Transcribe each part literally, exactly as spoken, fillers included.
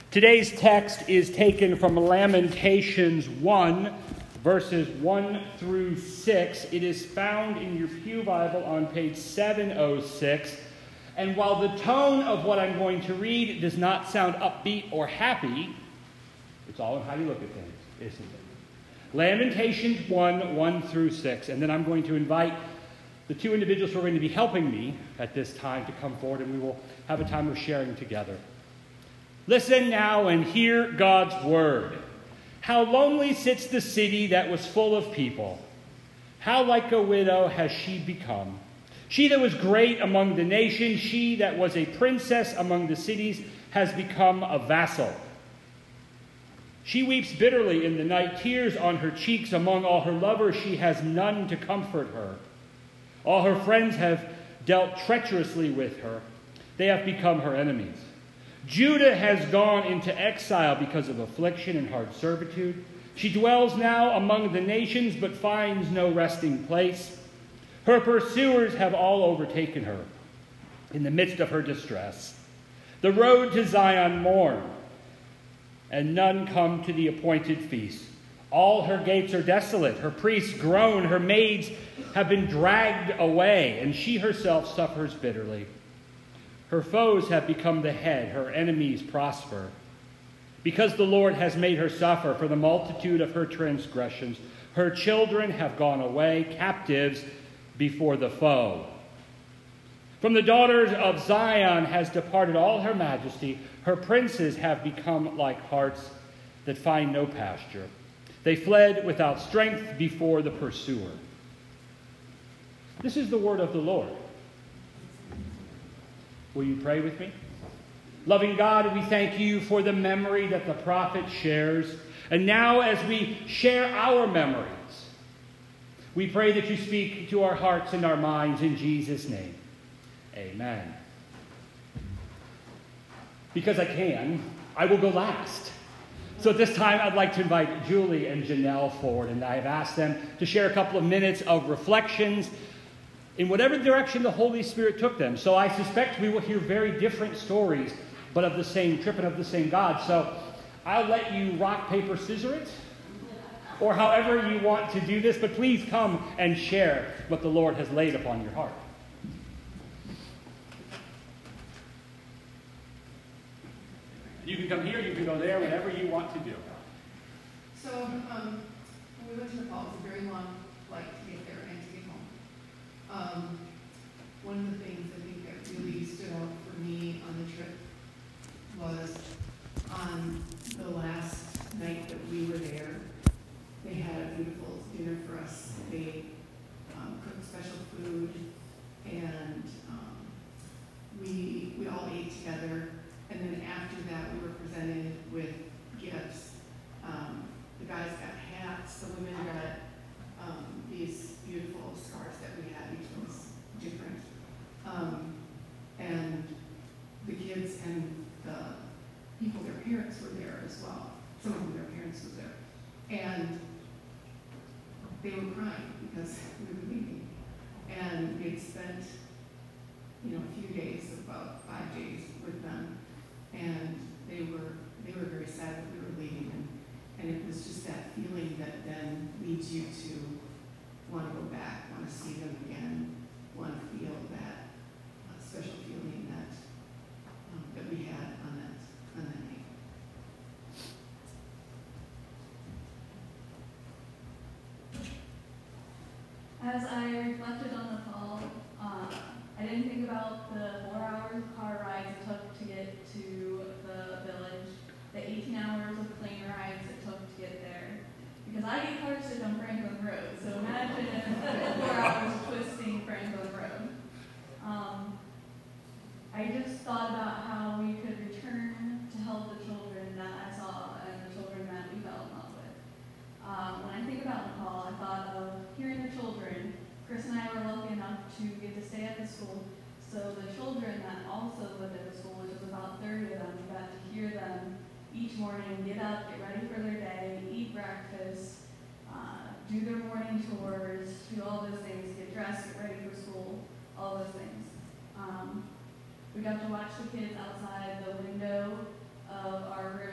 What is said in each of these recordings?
Today's text is taken from Lamentations one, verses one through six. It is found in your Pew Bible on page seven oh six. And while the tone of what I'm going to read does not sound upbeat or happy, it's all in how you look at things, isn't it? Lamentations one, one through six. And then I'm going to invite the two individuals who are going to be helping me at this time to come forward, and we will have a time of sharing together. Listen now and hear God's word. How lonely sits the city that was full of people. How like a widow has she become. She that was great among the nations, she that was a princess among the cities, has become a vassal. She weeps bitterly in the night, tears on her cheeks. Among all her lovers she has none to comfort her. All her friends have dealt treacherously with her. They have become her enemies. Judah has gone into exile because of affliction and hard servitude. She dwells now among the nations, but finds no resting place. Her pursuers have all overtaken her in the midst of her distress. The road to Zion mourn, and none come to the appointed feast. All her gates are desolate. Her priests groan. Her maids have been dragged away, and she herself suffers bitterly. Her foes have become the head, her enemies prosper. Because the Lord has made her suffer for the multitude of her transgressions, her children have gone away, captives before the foe. From the daughters of Zion has departed all her majesty. Her princes have become like harts that find no pasture. They fled without strength before the pursuer. This is the word of the Lord. Will you pray with me? Loving God, we thank you for the memory that the prophet shares. And now as we share our memories, we pray that you speak to our hearts and our minds in Jesus' name. Amen. Because I can, I will go last. So at this time, I'd like to invite Julie and Janelle forward, and I've asked them to share a couple of minutes of reflections in whatever direction the Holy Spirit took them. So I suspect we will hear very different stories, but of the same trip and of the same God. So I'll let you rock, paper, scissors it, or however you want to do this, but please come and share what the Lord has laid upon your heart. You can come here, you can go there, whatever you want to do. So um, when we went to Nepal, it was a very long flight to get there and to get home. Um, one of the things I think that really stood out for me on the trip was on the last night that we were there, they had a beautiful dinner for us. They um, cooked special food, and um, we we all ate together. And then after that, we were presented with gifts. Um, the guys got hats. The women got um, these beautiful scarves that we had. Each one was different. Um, and the kids and the people, their parents were there as well. Some of them, their parents were there. And they were crying because we were leaving. And they'd spent, you know, a few days, about five days with them. And they were they were very sad that we were leaving, and, and it was just that feeling that then leads you to want to go back, want to see them again, want to feel that uh, special feeling that um, that we had on that on that night. As I reflected on the call, uh, I didn't think about the four hours of car rides it took to get to the village, the eighteen hours of plane rides it took to get there. Because I get car sick on Franklin Road, so imagine four hours twisting Franklin Road. Um, I just thought about how we could return to help the children that I saw and the children that we fell in love with. Um, when I think about Nepal, I thought of hearing the children. Chris and I were lucky enough to get to stay at the school, so the children that also lived at the school, which was about thirty of them, we got to hear them each morning get up, get ready for their day, eat breakfast, uh, do their morning chores, do all those things, get dressed, get ready for school, all those things. Um, we got to watch the kids outside the window of our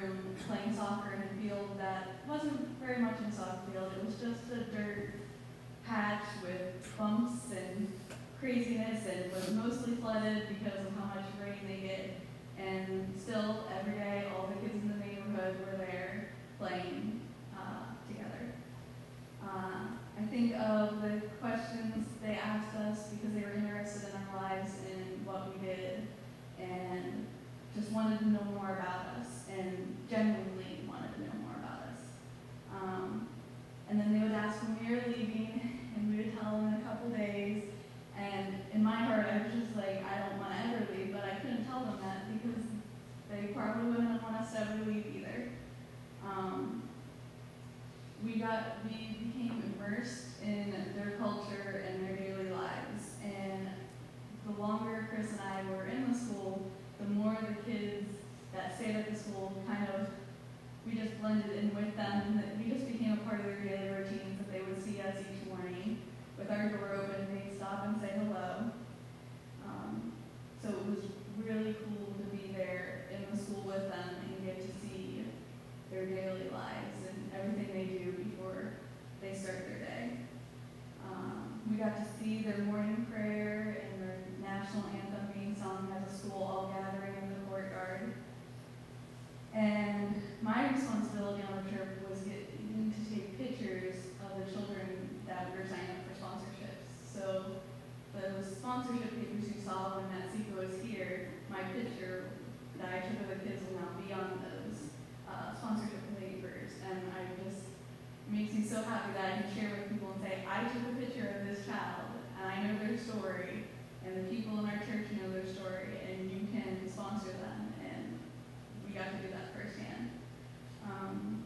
very much in soccer field. It was just a dirt patch with bumps and craziness, and it was mostly flooded because of how much rain they get. And still, every day, all the kids in the neighborhood were there playing uh, together. Uh, I think of the questions they asked us because they were interested in our lives and what we did, and just wanted to know more about us, and genuinely wanted to know more about us. Um, and then they would ask when we were leaving, and we would tell them in a couple days. And in my heart, I was just like, I don't want to ever leave, but I couldn't tell them that because they probably wouldn't want us to ever leave either. Um, we got, we became immersed in their culture and their daily lives. And the longer Chris and I were in the school, the more the kids that stayed at the school kind of, we just blended in with them, and that we just became a part of their daily routines, that they would see us each morning with our door open, they'd stop and say hello. Um, so it was really cool to be there in the school with them and get to see their daily lives and everything they do before they start their day. Um, we got to see their morning prayer and their national anthem being sung as a school, all gathering in the courtyard. And my responsibility on the trip was getting to take pictures of the children that were signing up for sponsorships. So those sponsorship papers you saw when that Seco was here, my picture that I took of the kids will now be on those uh, sponsorship papers. And I just, it makes me so happy that I can share with people and say, I took a picture of this child, and I know their story, and the people in our church know their story, and you can sponsor them. And we got to do that firsthand. Um,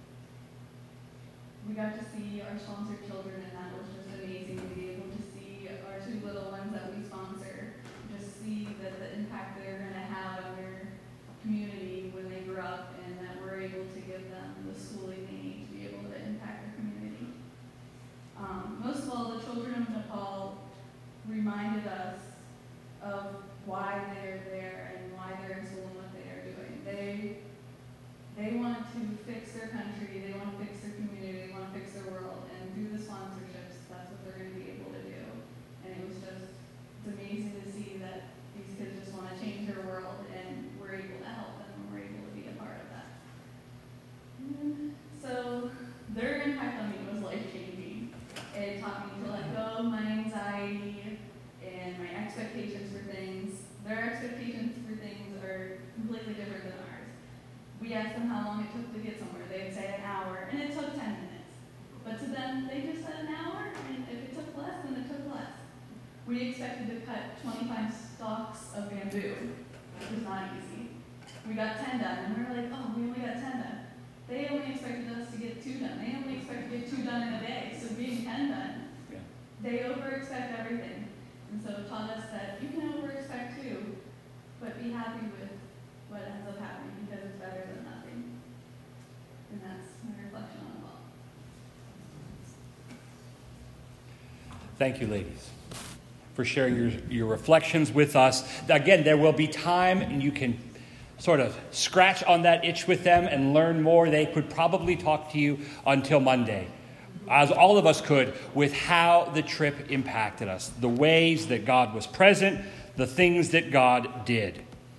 we got to see our sponsored children, and that was just amazing to be able to see our two little ones that we sponsor, just see that the impact they're going to have on their community when they grow up, and that we're able to give them the schooling they need to be able to impact their community. Um, most of all, the children of Nepal reminded us of why they're there and why they're in school and what they are doing. They They want to fix their country, they want to fix their community, they want to fix their world, and through the sponsorships, that's what they're going to be able to do. And it was just, it's amazing to see that these kids just want to change their world, and we're able to help them, and we're able to be a part of that. And so their impact on me was life-changing. It taught me to let go of my anxiety and my expectations for things. Their expectations for things are completely different than ours. We asked them how long it took to get somewhere. They would say an hour, and it took ten minutes. But to them, they just said an hour, and if it took less, then it took less. We expected to cut twenty-five stalks of bamboo, which was not easy. We got ten done, and we were like, oh, we only got ten done. They only expected us to get two done. They only expected to get two done in a day, so being ten done, yeah. They over-expect everything. And so it taught us that you can over-expect too, but be happy with what ends up happening, because it's better than nothing. And that's my reflection on it all. Thank you, ladies, for sharing your, your reflections with us. Again, there will be time, and you can sort of scratch on that itch with them and learn more. They could probably talk to you until Monday, as all of us could, with how the trip impacted us, the ways that God was present, the things that God did.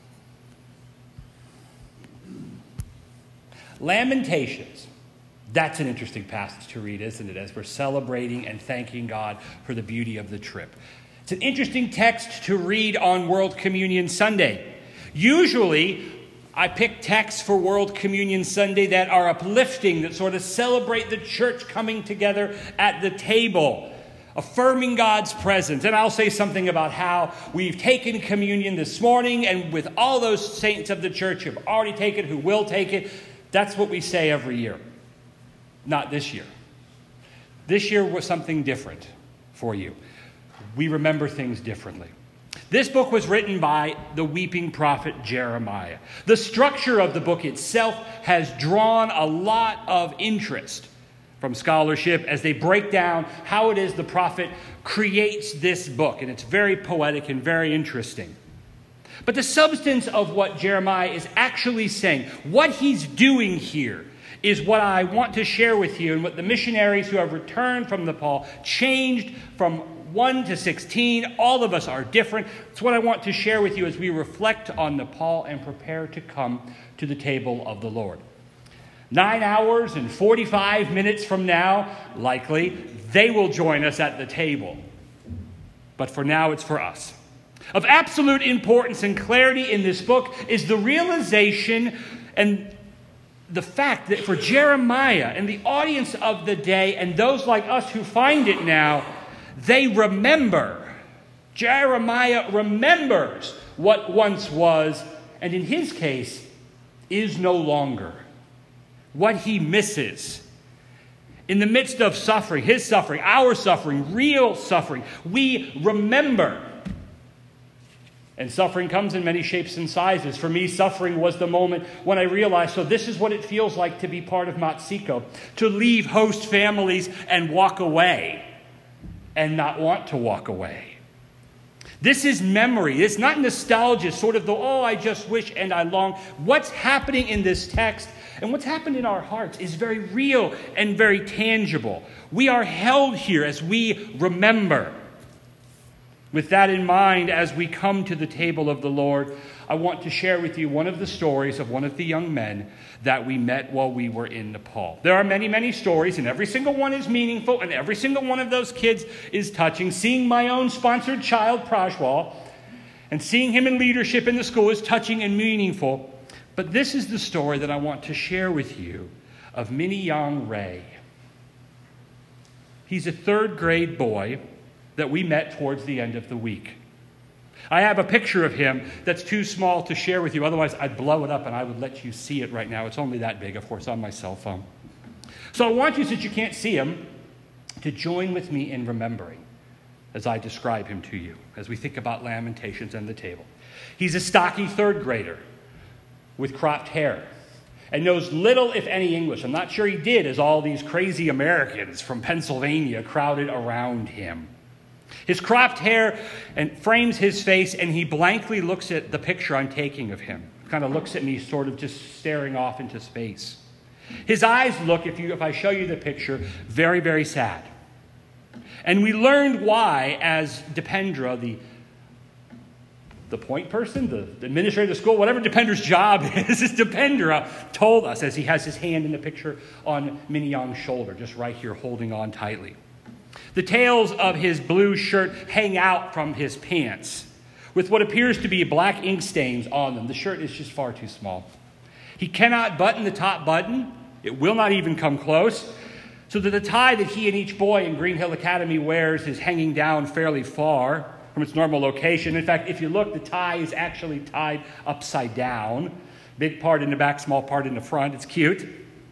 Lamentations. That's an interesting passage to read, isn't it, as we're celebrating and thanking God for the beauty of the trip. It's an interesting text to read on World Communion Sunday. Usually, I pick texts for World Communion Sunday that are uplifting, that sort of celebrate the church coming together at the table, affirming God's presence. And I'll say something about how we've taken communion this morning, and with all those saints of the church who have already taken it, who will take it. That's what we say every year. Not this year. This year was something different for you. We remember things differently. This book was written by the weeping prophet Jeremiah. The structure of the book itself has drawn a lot of interest from scholarship as they break down how it is the prophet creates this book. And it's very poetic and very interesting. But the substance of what Jeremiah is actually saying, what he's doing here, is what I want to share with you and what the missionaries who have returned from Nepal changed from one to sixteen. All of us are different. It's what I want to share with you as we reflect on Nepal and prepare to come to the table of the Lord. Nine hours and forty-five minutes from now, likely, they will join us at the table. But for now, it's for us. Of absolute importance and clarity in this book is the realization and the fact that for Jeremiah and the audience of the day and those like us who find it now, they remember. Jeremiah remembers what once was, and in his case, is no longer. What he misses. In the midst of suffering, his suffering, our suffering, real suffering, we remember. And suffering comes in many shapes and sizes. For me, suffering was the moment when I realized, so this is what it feels like to be part of Matsiko, to leave host families and walk away and not want to walk away. This is memory. It's not nostalgia, sort of the, oh, I just wish and I long. What's happening in this text and what's happened in our hearts is very real and very tangible. We are held here as we remember. With that in mind, as we come to the table of the Lord, I want to share with you one of the stories of one of the young men that we met while we were in Nepal. There are many, many stories, and every single one is meaningful, and every single one of those kids is touching. Seeing my own sponsored child, Prajwal, and seeing him in leadership in the school is touching and meaningful. But this is the story that I want to share with you of Miniyang Ray. He's a third grade boy that we met towards the end of the week. I have a picture of him that's too small to share with you. Otherwise, I'd blow it up and I would let you see it right now. It's only that big, of course, on my cell phone. So I want you, since you can't see him, to join with me in remembering as I describe him to you, as we think about Lamentations and the table. He's a stocky third grader with cropped hair and knows little, if any, English. I'm not sure he did, as all these crazy Americans from Pennsylvania crowded around him. His cropped hair and frames his face, and he blankly looks at the picture I'm taking of him. Kind of looks at me, sort of just staring off into space. His eyes look, if you if I show you the picture, very, very sad. And we learned why as Dipendra, the the point person, the, the administrator of the school, whatever Dipendra's job is, is Dipendra told us as he has his hand in the picture on Miniyang's shoulder, just right here holding on tightly. The tails of his blue shirt hang out from his pants with what appears to be black ink stains on them. The shirt is just far too small. He cannot button the top button. It will not even come close. So that the tie that he and each boy in Green Hill Academy wears is hanging down fairly far from its normal location. In fact, if you look, the tie is actually tied upside down. Big part in the back, small part in the front. It's cute.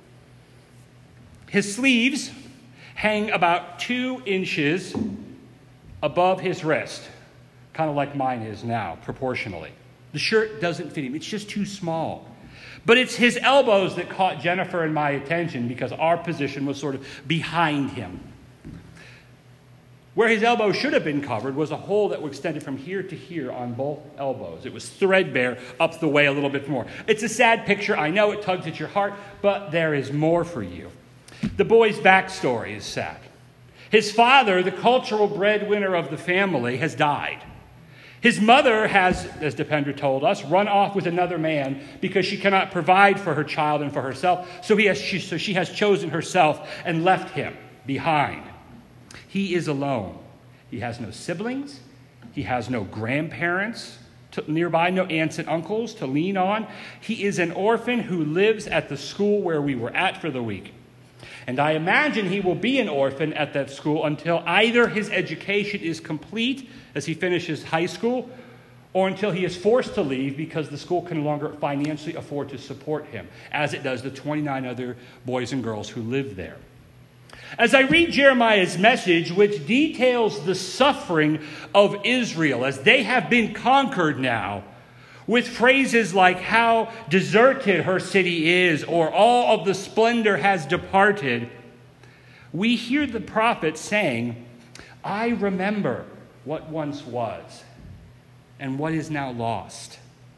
His sleeves hang about two inches above his wrist, kind of like mine is now, proportionally. The shirt doesn't fit him. It's just too small. But it's his elbows that caught Jennifer and my attention because our position was sort of behind him. Where his elbow should have been covered was a hole that was extended from here to here on both elbows. It was threadbare up the way a little bit more. It's a sad picture. I know it tugs at your heart, but there is more for you. The boy's backstory is sad. His father, the cultural breadwinner of the family, has died. His mother has, as Dipendra told us, run off with another man because she cannot provide for her child and for herself. So, he has, she, so she has chosen herself and left him behind. He is alone. He has no siblings. He has no grandparents to, nearby, no aunts and uncles to lean on. He is an orphan who lives at the school where we were at for the week. And I imagine he will be an orphan at that school until either his education is complete as he finishes high school, or until he is forced to leave because the school can no longer financially afford to support him, as it does the twenty-nine other boys and girls who live there. As I read Jeremiah's message, which details the suffering of Israel as they have been conquered now, with phrases like how deserted her city is or all of the splendor has departed, we hear the prophet saying, I remember what once was and what is now lost.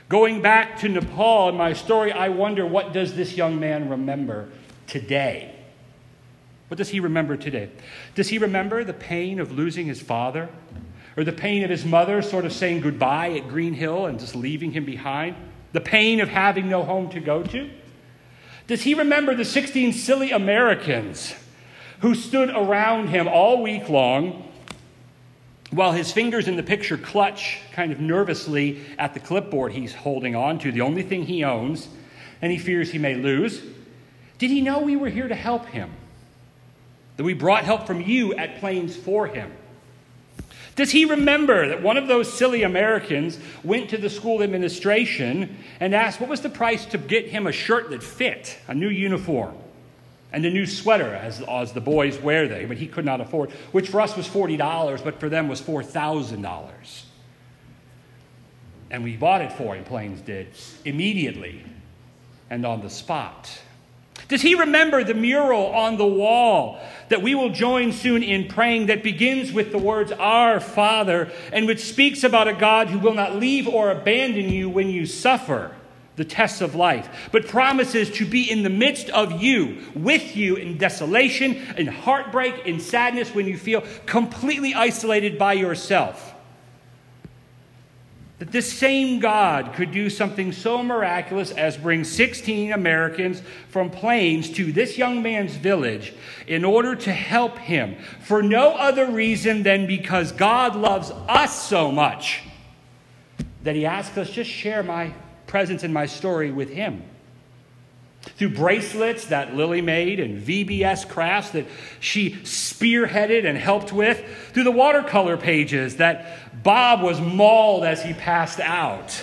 Going back to Nepal in my story, I wonder, what does this young man remember today? What does he remember today? Does he remember the pain of losing his father? Or the pain of his mother sort of saying goodbye at Green Hill and just leaving him behind? The pain of having no home to go to? Does he remember the sixteen silly Americans who stood around him all week long while his fingers in the picture clutch kind of nervously at the clipboard he's holding on to, the only thing he owns, and he fears he may lose? Did he know we were here to help him? That we brought help from you at Plains for him? Does he remember that one of those silly Americans went to the school administration and asked what was the price to get him a shirt that fit, a new uniform, and a new sweater, as, as the boys wear they, but he could not afford, which for us was forty dollars, but for them was four thousand dollars. And we bought it for him, Plains did, immediately and on the spot. Does he remember the mural on the wall that we will join soon in praying, that begins with the words, Our Father, and which speaks about a God who will not leave or abandon you when you suffer the tests of life, but promises to be in the midst of you, with you in desolation, in heartbreak, in sadness, when you feel completely isolated by yourself? That this same God could do something so miraculous as bring sixteen Americans from Plains to this young man's village in order to help him for no other reason than because God loves us so much that he asks us, just share my presence and my story with him. Through bracelets that Lily made and V B S crafts that she spearheaded and helped with. Through the watercolor pages that Bob was mauled as he passed out.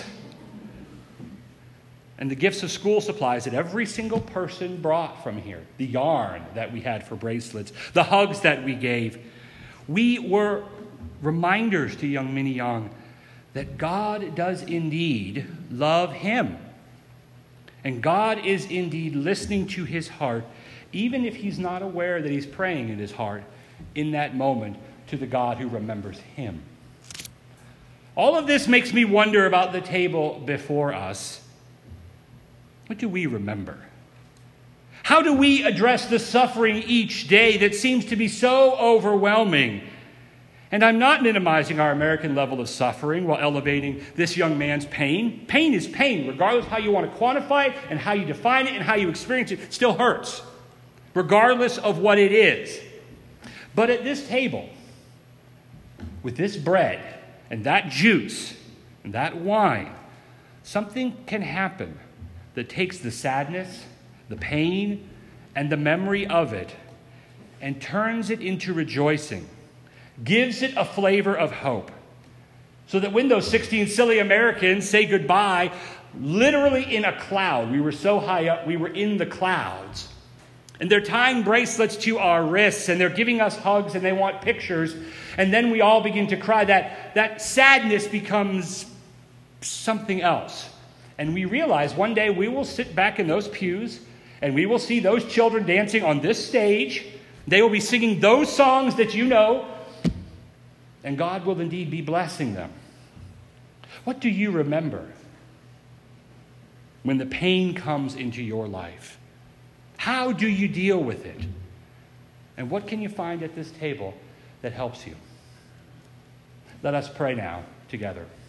And the gifts of school supplies that every single person brought from here. The yarn that we had for bracelets. The hugs that we gave. We were reminders to young Minnie Young that God does indeed love him. And God is indeed listening to his heart, even if he's not aware that he's praying in his heart in that moment to the God who remembers him. All of this makes me wonder about the table before us. What do we remember? How do we address the suffering each day that seems to be so overwhelming? And I'm not minimizing our American level of suffering while elevating this young man's pain. Pain is pain, regardless of how you want to quantify it and how you define it and how you experience it. It still hurts, regardless of what it is. But at this table, with this bread and that juice and that wine, something can happen that takes the sadness, the pain, and the memory of it and turns it into rejoicing. Gives it a flavor of hope. So that when those sixteen silly Americans say goodbye, literally in a cloud, we were so high up, we were in the clouds. And they're tying bracelets to our wrists, and they're giving us hugs, and they want pictures. And then we all begin to cry. That, that sadness becomes something else. And we realize one day we will sit back in those pews, and we will see those children dancing on this stage. They will be singing those songs that you know. And God will indeed be blessing them. What do you remember when the pain comes into your life? How do you deal with it? And what can you find at this table that helps you? Let us pray now together.